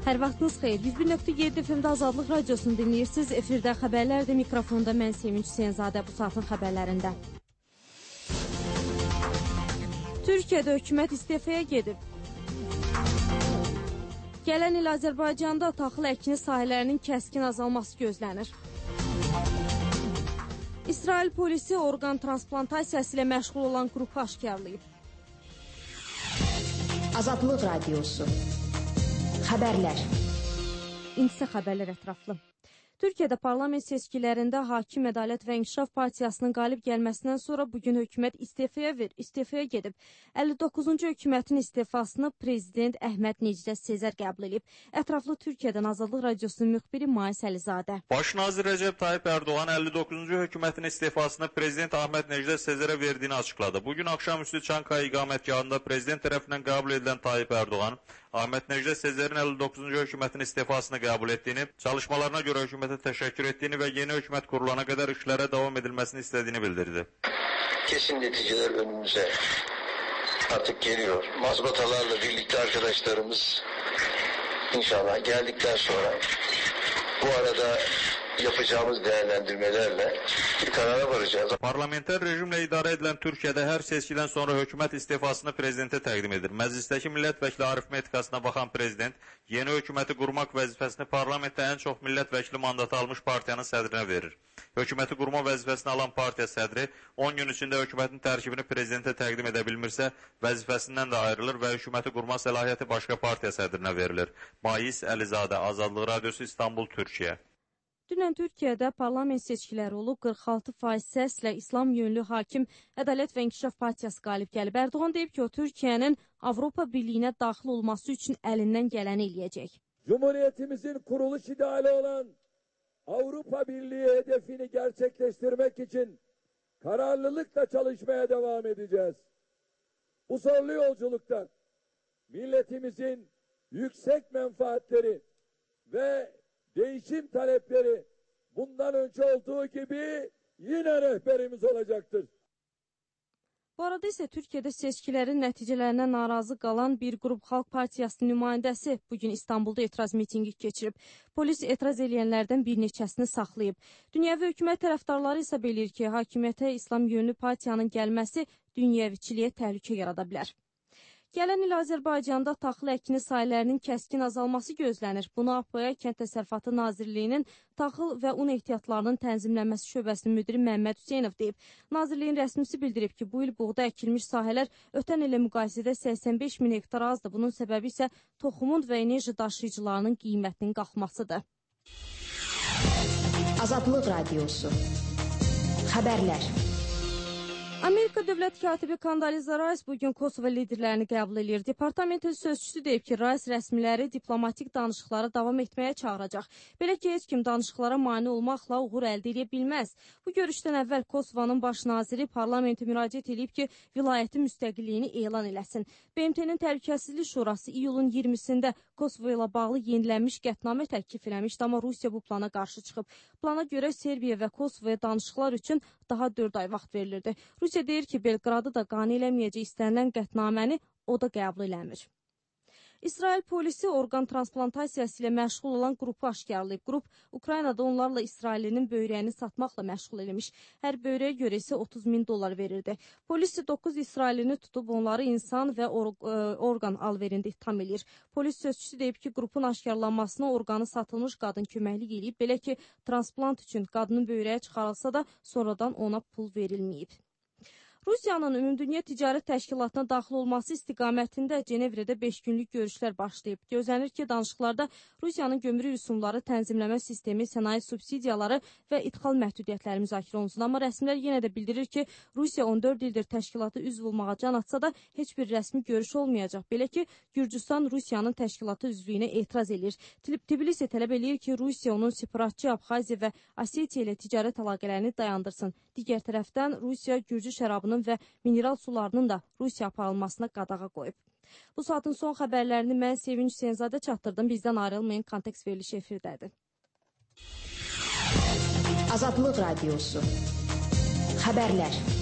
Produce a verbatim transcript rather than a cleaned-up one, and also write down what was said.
Hər vaxtınız xeyir. yüz bir nöqtə yeddi F M-də Azadlıq Radiosunu dinləyirsiniz. Efirdə xəbərlərdə, mikrofonda mən Sevinç Hüseynzadə. Bu saatın xəbərlərində. Türkiyədə hökumət istifaya gedib. Gələn il Azərbaycanda taxıl əkini sahələrinin kəskin azalması gözlənir. İsrail polisi orqan transplantasiyası ilə məşğul olan qrupu aşkarlayıb. Azadlıq Radiosu. Xəbərlər. İndisə xəbərlər ətraflı. Türkiyədə parlament seçkilərində Hakim Ədalət və İnkişaf Partiyasının qalib gəlməsindən sonra bugün hökumət istifaya ver, istifaya gedib. əlli doqquzuncu hökumətin istifasını prezident Əhməd Necdə Sezer qəbul edib. Ətraflı Türkiyədən Azadlıq Radiosunun müxbiri Mais Əlizadə. Baş nazir Rəcəb Tayyip Erdoğan əlli doqquzuncu hökumətin istifasını prezident Əhməd Necdə Sezerə verdiyini açıqladı. Bugün axşamüstü Çankaya iqamətgahında prezident tərəfindən qəbul edilən Tayyip Erdoğan, Əhməd Necdə Sezerin əlli doqquzuncu hökumətin istifasını qəbul etdiyini, çalışmalarına görə hökumət təşəkkür etdiyini və yeni hökumət qurulana qədər işlərə davam edilməsini istədiyini bildirdi. Kesin neticeler önümüze artık geliyor. Mazbatalarla birlikte arkadaşlarımız inşallah geldikten sonra bu arada yapacağımız değerlendirmelerle bir karara varacağız. Parlamenter rejimlə idarə edilən Türkiyədə hər seçkidən sonra hökumət istifasını prezidentə təqdim edir. Məclisdəki millət vəkili arifmetikasına baxan prezident yeni hökuməti qurmaq vəzifəsini parlamentdə ən çox millət vəkili mandatı almış partiyanın sədrinə verir. Hökuməti qurma vəzifəsini alan partiya sədri on gün içində hökumətin tərkibini prezidentə təqdim edə bilmirsə, vəzifəsindən də ayrılır və hökuməti qurma səlahiyyəti başqa partiya sədrinə verilir. Mais Əlizadə, Azadlıq Radiosu, İstanbul, Türkiyə. Dünən Türkiyədə parlament seçkiləri olub, qırx altı faiz səslə İslam yönlü hakim Ədalət və İnkişaf Partiyası qalib gəlib. Erdoğan deyib ki, o Türkiyənin Avropa Birliyinə daxil olması üçün əlindən gələni eləyəcək. Cumhuriyetimizin kuruluş ideali olan Avrupa Birliği hedefini gerçekleştirmek için kararlılıkla çalışmaya devam edeceğiz. Bu zorlu yolculukta milletimizin yüksek menfaatleri ve değişim talepleri bundan önce olduğu gibi yine rehberimiz olacaktır. Bu arada isə Türkiyədə seçkilərin nəticələrinə narazı qalan bir qrup Xalq Partiyasının nümayəndəsi bugün İstanbulda etiraz mitingi keçirib. Polis etiraz edənlərdən bir neçəsini saxlayıb. Dünyəvi hökumət tərəfdarları isə bilir ki, hakimiyyətə İslam yönlü partiyanın gəlməsi dünyəviçiliyə təhlükə yarada bilər. Gələn il Azərbaycanda taxıl əkini sahələrinin kəskin azalması gözlənir. Bunu A P A Kənd Təsərrüfatı Nazirliyinin taxıl və un ehtiyatlarının tənzimlənməsi şöbəsinin müdiri Məmməd Hüseynov deyib. Nazirliyin rəsmisi bildirib ki, bu il buğda əkilmiş sahələr ötən ilə müqayisədə səksən beş min hektar azdır. Bunun səbəbi isə toxumun və enerji daşıyıcılarının qiymətinin qalxmasıdır. Azadlıq Radiosu. Xəbərlər. Amerika dövlət katibi Condoleezza Rice bugün Kosovo liderlərini qəbul edir. Departamentin sözçüsü deyib ki, Rice rəsmiləri diplomatik danışıqlara davam etməyə çağıracaq. Belə ki, heç kim danışıqlara mane olmaqla uğur əldə edə bilməz. Bu görüşdən əvvəl Kosovanın baş naziri parlamentə müraciət edib ki, vilayətin müstəqilliyini elan eləsin. B M T-nin Təhlükəsizlik Şurası iyulun iyirmisində Kosovo ilə bağlı yenilənmiş qətnamə təklif eləmişdi, amma Rusiya bu plana qarşı çıxıb. Plana görə Serbiya və Kosovoya danışıqlar üçün daha dörd ay vaxt verilirdi. Rusiya deyir ki, Belqradı da qane eləməyəcək istənilən qətnaməni o da qəbul eləmir. İsrail polisi orqan transplantasiyası ilə məşğul olan qrupu aşkarlayıb. Qrup Ukraynada onlarla İsrailinin böyrəyini satmaqla məşğul edilmiş. Hər böyrəyə görə isə otuz min dollar verirdi. Polis doqquz İsrailini tutub onları insan və or orqan alverində ittiham edir. Polis sözçüsü deyib ki, qrupun aşkarlanmasına orqanı satılmış qadın köməklik edib. Belə ki, transplant üçün qadının böyrəyə çıxarılsa da sonradan ona pul verilməyib. Rusiyanın Ümumdünya Ticarət Təşkilatına daxil olması istiqamətində Cenevrədə beş günlük görüşlər başlayıb. Gözlənir ki, danışıqlarda Rusiyanın gömrük rüsumları, tənzimləmə sistemi, sənaye subsidiyaları və idxal məhdudiyyətləri müzakirə olunsun. Amma rəsmilər yenə də bildirir ki, Rusiya on dörd ildir təşkilata üzv olmağa can atsa da heç bir rəsmi görüş olmayacaq. Belə ki, Gürcüstan Rusiyanın təşkilata üzvlüyünə etiraz edir. Tbilisi tələb eləyir ki, Rusiya onun separatçı Abxaziya və Osetiya ilə ticarət əlaqələrini dayandırsın. Digər tərəfdən Rusiya Gürcü şərabının və mineral sularının da Rusiya aparılmasına qadağa qoyub. Bu saatın son xəbərlərini mən Sevinç Hüseynzadə çatdırdım. Bizdən ayrılmayın, Kontekst verilişi efirdədir. Azadlıq Radiosu. Xəbərlər.